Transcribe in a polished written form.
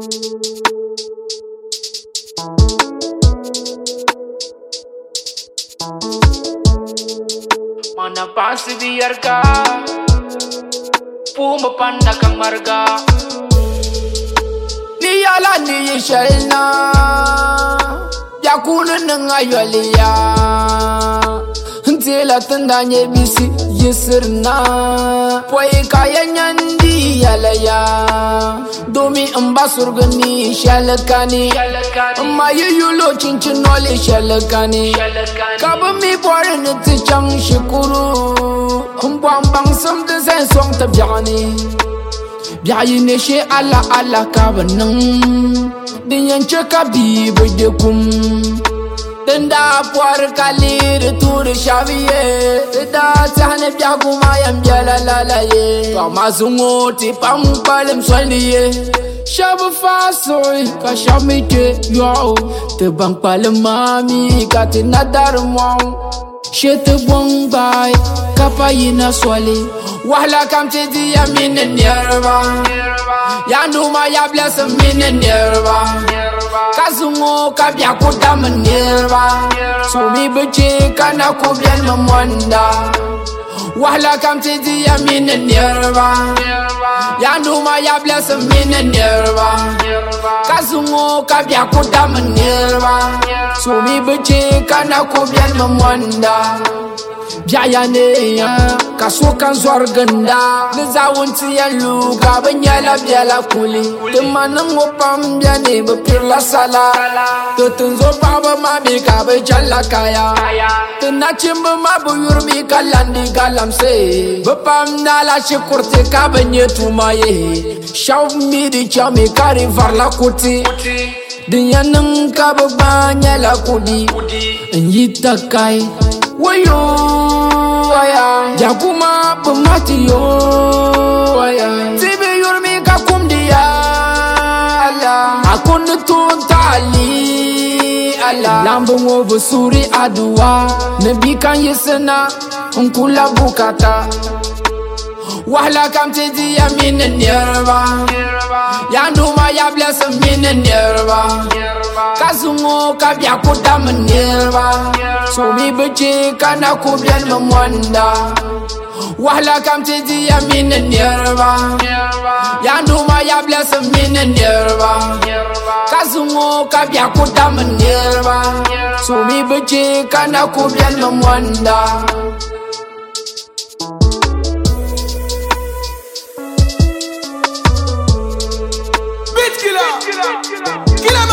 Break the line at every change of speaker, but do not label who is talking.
Mana pasti biarka Puma panna kang marga
Niyala ni shalna Yakuna nangayoliya Ntela tandanye bisi yisirna Pwai kaya nyandi yalaya Domi ambasurgani shalakani Mayu yulo chinchinoli shalakani Kabami bwari niti chang shikuru Mbwambang samde zan swang tabyani Byayi ne she ala ala kabanang Dinyan chaka bibe de kum Denda puar kalir tur shaviye Da tahne byagu mayam byala lala ye Pama zungo ti pam palem swaliye Shabu fasoy ka shamite yo Te bang palem mami ka te nadar mwang Shete bong bay kapayina swali Wahla kam te di ya mine nierva Ya numa ya bless mine nierva Kazungo kabya kudam nierva So mi beche kana kubyan mamwanda Wahla kam te di ya mine nierva Ya numa ya bless mine nierva Kazungo kabya kudam nierva So mi beche kana kubyan mamwanda Byaya ne ya Kasukan zorganda Nizawunti ya luga Banyala byala kuli Timanang upam byane Bapirla sala Tutunzo baba mabi kabe jala kaya Tinachimba mabu yurbi kalandi galamse Bapam nala shikurti kabe nyetumaye Shaw midi chami kari varla kuti Dinyanang kabe banyala kudi Nyitakai Wayo aya Jakuma pemati yo aya Tibe yurmi kakumdiya ala Akun tuntali ala Lambung obusuri adua Nebikan yesena Unkula bukata Wahla kam tedi ya mine nierva Ya numa ya bless mine nierva Kazungo kabya kudam nierva So mi beche kana kubyan mamwanda Wahla kam tedi ya mine nierva Ya numa ya bless mine nierva Kazungo kabya kudam nierva So mi beche kana kubyan mamwanda
Killer